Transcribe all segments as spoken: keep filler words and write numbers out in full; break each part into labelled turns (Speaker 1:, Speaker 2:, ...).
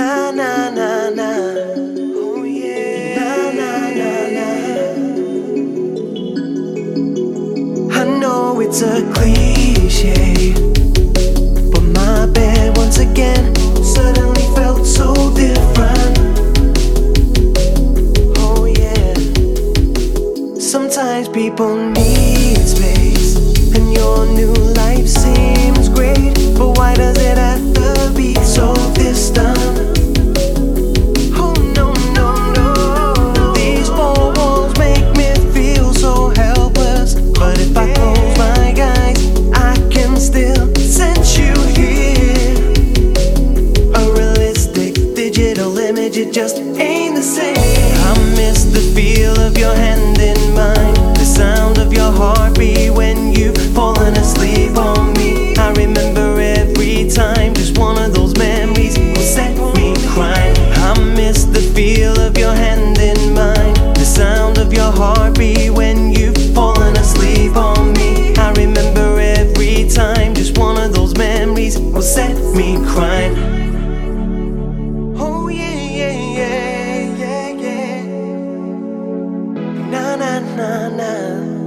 Speaker 1: Na na na na. Oh yeah. Na na na na. I know it's a cliche, but my bed once again suddenly felt so different. Oh yeah. Sometimes people need space, and your new life seems great, but why does it have to be so distant? Oh no, no, no. These four walls make me feel so helpless, but if I close my eyes, I can still sense you here. A realistic digital image, it just ain't the same. I miss the feel of your hand in mine, the sound of your heartbeat when you've fallen asleep on me. I remember every time, just one of those memories will set me crying. I miss the feel of your hand in mine, the sound of your heartbeat when you've fallen asleep on me. I remember every time, just one of those memories will set me crying. Oh yeah, yeah, yeah, yeah, yeah. Na na na na.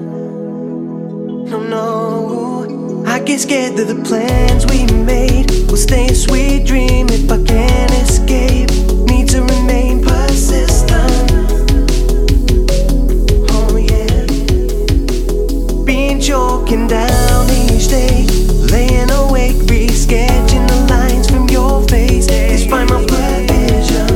Speaker 1: No, no. I get scared that the plans we made will stay a sweet dream if I can't escape. Need to remain persistent. Oh yeah. Been choking down each day, laying awake, re-sketching the lines from your face, despite my blurred vision.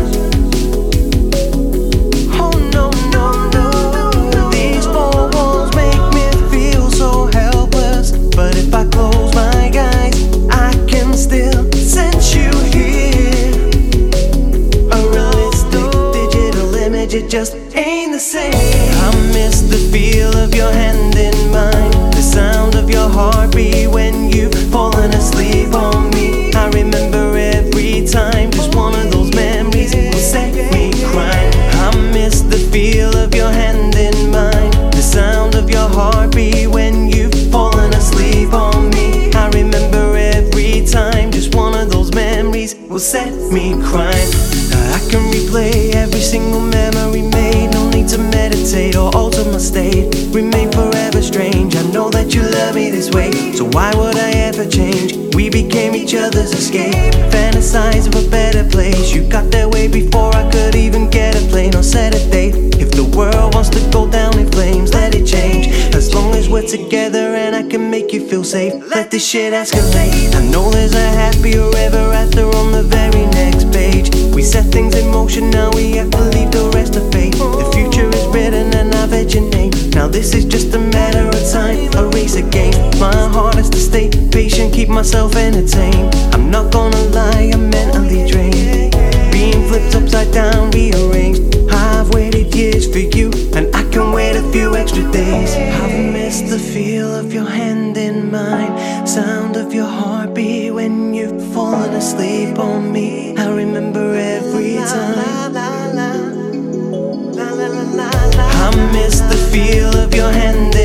Speaker 1: Oh no, no, no. These four walls make me feel so helpless, but if I close my eyes, I can still sense you here. A realistic digital image, it just ain't the same. I miss the feel of your hand in mine, the sound of your heartbeat when you've fallen asleep on me. I remember every time, just one of those memories will set me crying. I miss the feel of your hand in mine, the sound of your heartbeat when you've fallen asleep on me. I remember every time, just one of those memories will set me crying. I can replay every single memory made, no need to meditate or alter my state. Remain forever strange, I know that you love me this way, so why would I ever change? We became each other's escape, fantasize of a better place. You got there way before I could even get a plane or set a date. If the world wants to go down in flames, let it change. As long as we're together and I can make you feel safe, let this shit escalate. I know there's a happier ever after on the very next page. We set things in motion, now we have to leave the rest to fate. The future is written and I've etched your name. Now this is just a matter of time, a race against my heart is to stay patient, keep myself entertained. I'm not gonna lie, I'm mentally drained, being flipped upside down, rearranged. I've waited years for you, and I can wait a few extra days. I've missed the feel of your hand in mine, sound of your heartbeat when you've fallen asleep on me. I remember every time. I miss the feel of your hand